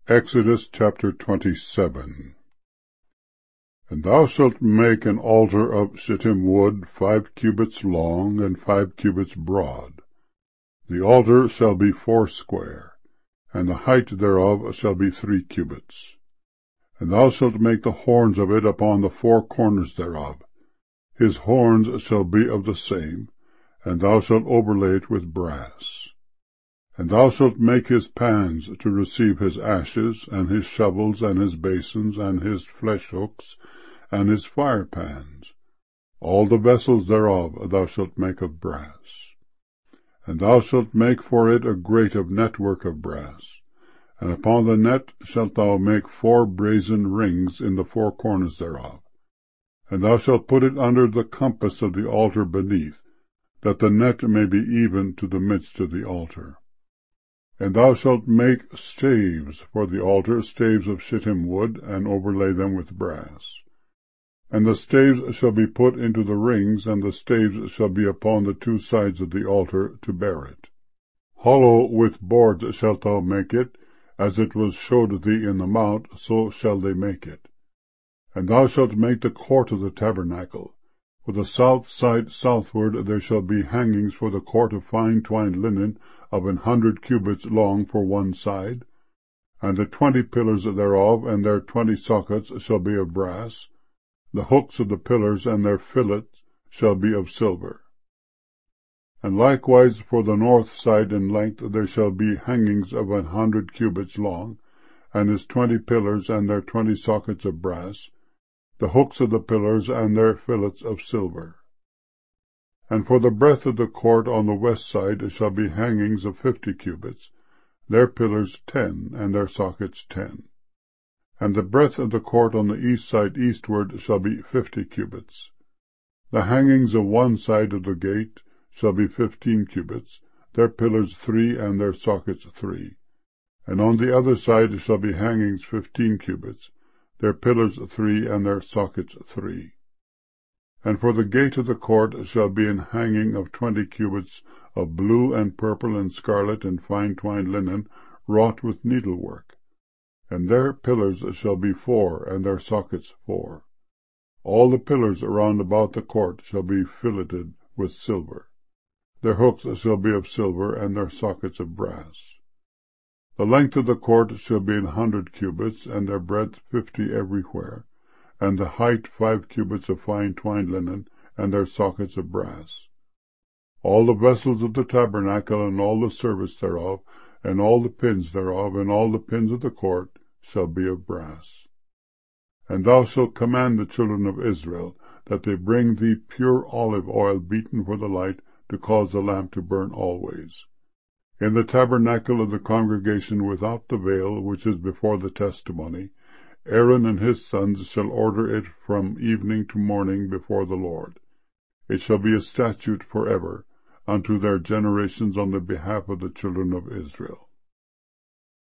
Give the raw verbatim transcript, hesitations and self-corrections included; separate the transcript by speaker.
Speaker 1: Exodus chapter twenty-seven. And thou shalt make an altar of shittim wood, five cubits long, and five cubits broad. The altar shall be foursquare, and the height thereof shall be three cubits. And thou shalt make the horns of it upon the four corners thereof. His horns shall be of the same, and thou shalt overlay it with brass. And thou shalt make his pans to receive his ashes, and his shovels, and his basins, and his flesh hooks, and his fire pans. All the vessels thereof thou shalt make of brass. And thou shalt make for it a grate of network of brass. And upon the net shalt thou make four brazen rings in the four corners thereof. And thou shalt put it under the compass of the altar beneath, that the net may be even to the midst of the altar. And thou shalt make staves for the altar, staves of shittim wood, and overlay them with brass. And the staves shall be put into the rings, and the staves shall be upon the two sides of the altar to bear it. Hollow with boards shalt thou make it, as it was showed thee in the mount, so shall they make it. And thou shalt make the court of the tabernacle. For the south side southward there shall be hangings for the court of fine twined linen of an hundred cubits long for one side. And the twenty pillars thereof and their twenty sockets shall be of brass. The hooks of the pillars and their fillets shall be of silver. And likewise for the north side in length there shall be hangings of an hundred cubits long, and his twenty pillars and their twenty sockets of brass, the hooks of the pillars and their fillets of silver. And for the breadth of the court on the west side shall be hangings of fifty cubits, their pillars ten, and their sockets ten. And the breadth of the court on the east side eastward shall be fifty cubits. The hangings of one side of the gate shall be fifteen cubits, their pillars three, and their sockets three. And on the other side shall be hangings fifteen cubits, their pillars three, and their sockets three. And for the gate of the court shall be an hanging of twenty cubits of blue and purple and scarlet and fine twined linen, wrought with needlework. And their pillars shall be four, and their sockets four. All the pillars round about the court shall be filleted with silver. Their hooks shall be of silver, and their sockets of brass. The length of the court shall be an hundred cubits, and their breadth fifty everywhere, and the height five cubits of fine twined linen, and their sockets of brass. All the vessels of the tabernacle, and all the service thereof, and all the pins thereof, and all the pins of the court, shall be of brass. And thou shalt command the children of Israel, that they bring thee pure olive oil beaten for the light, to cause the lamp to burn always. In the tabernacle of the congregation without the veil, which is before the testimony, Aaron and his sons shall order it from evening to morning before the Lord. It shall be a statute forever, unto their generations on the behalf of the children of Israel.